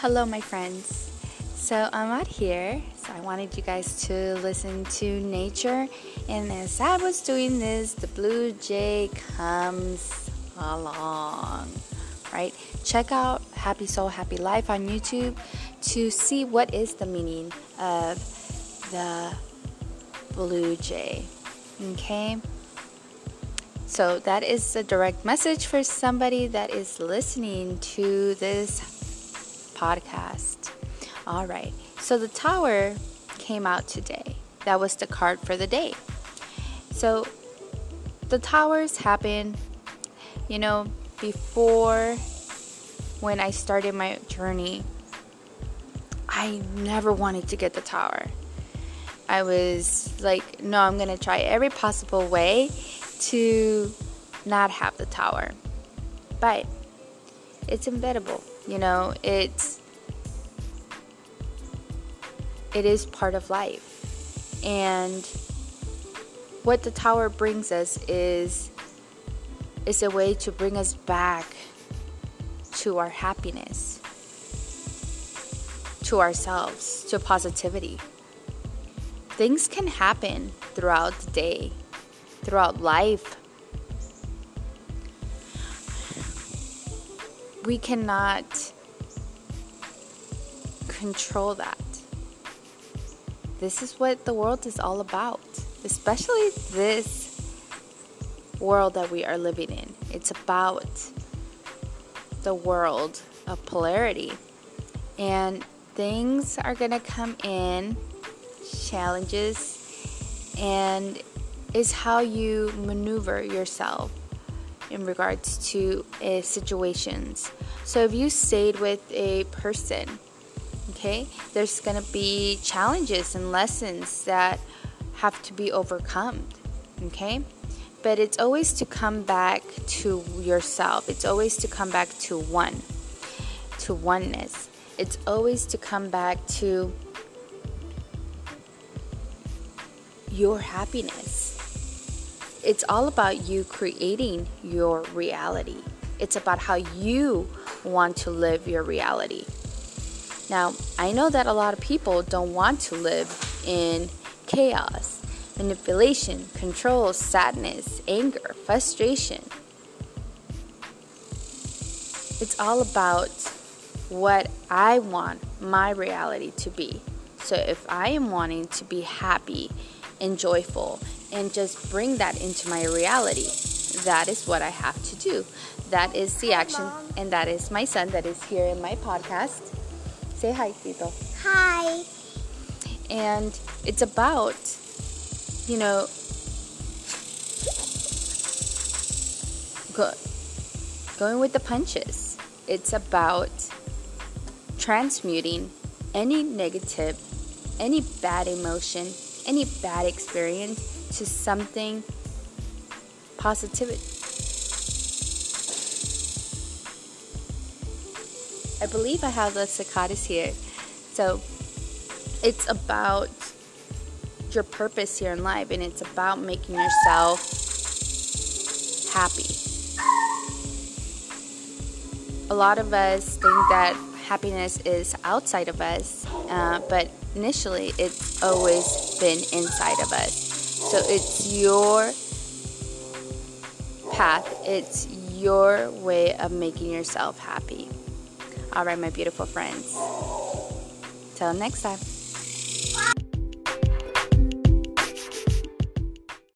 Hello, my friends. So I'm out here. So I wanted you guys to listen to nature. And as I was doing this, the blue jay comes along. Right? Check out Happy Soul, Happy Life on YouTube to see what is the meaning of the blue jay. Okay? So that is a direct message for somebody that is listening to this podcast. All right. So the tower came out today. That was the card for the day. So the towers happen, before when I started my journey, I never wanted to get the tower. I was like, no, I'm going to try every possible way to not have the tower. But it's inevitable. It is part of life. And what the tower brings us is a way to bring us back to our happiness, to ourselves, to positivity. Things can happen throughout the day, throughout life. We cannot control that. This is what the world is all about, especially this world that we are living in. It's about the world of polarity. And things are going to come in, challenges, and is how you maneuver yourself in regards to situations. So if you stayed with a person, okay, there's going to be challenges and lessons that have to be overcome, okay? But it's always to come back to yourself. It's always to come back to oneness. It's always to come back to your happiness. It's all about you creating your reality. It's about how you want to live your reality. Now, I know that a lot of people don't want to live in chaos, manipulation, control, sadness, anger, frustration. It's all about what I want my reality to be. So if I am wanting to be happy and joyful and just bring that into my reality, that is what I have to do. That is the action, and that is my son that is here in my podcast. Say hi, Tito. Hi. And it's about, going with the punches. It's about transmuting any negative, any bad emotion, any bad experience to something positive. I believe I have the cicadas here. So it's about your purpose here in life, and it's about making yourself happy. A lot of us think that happiness is outside of us, but initially it's always been inside of us. So it's your path, it's your way of making yourself happy. All right, my beautiful friends. Till next time.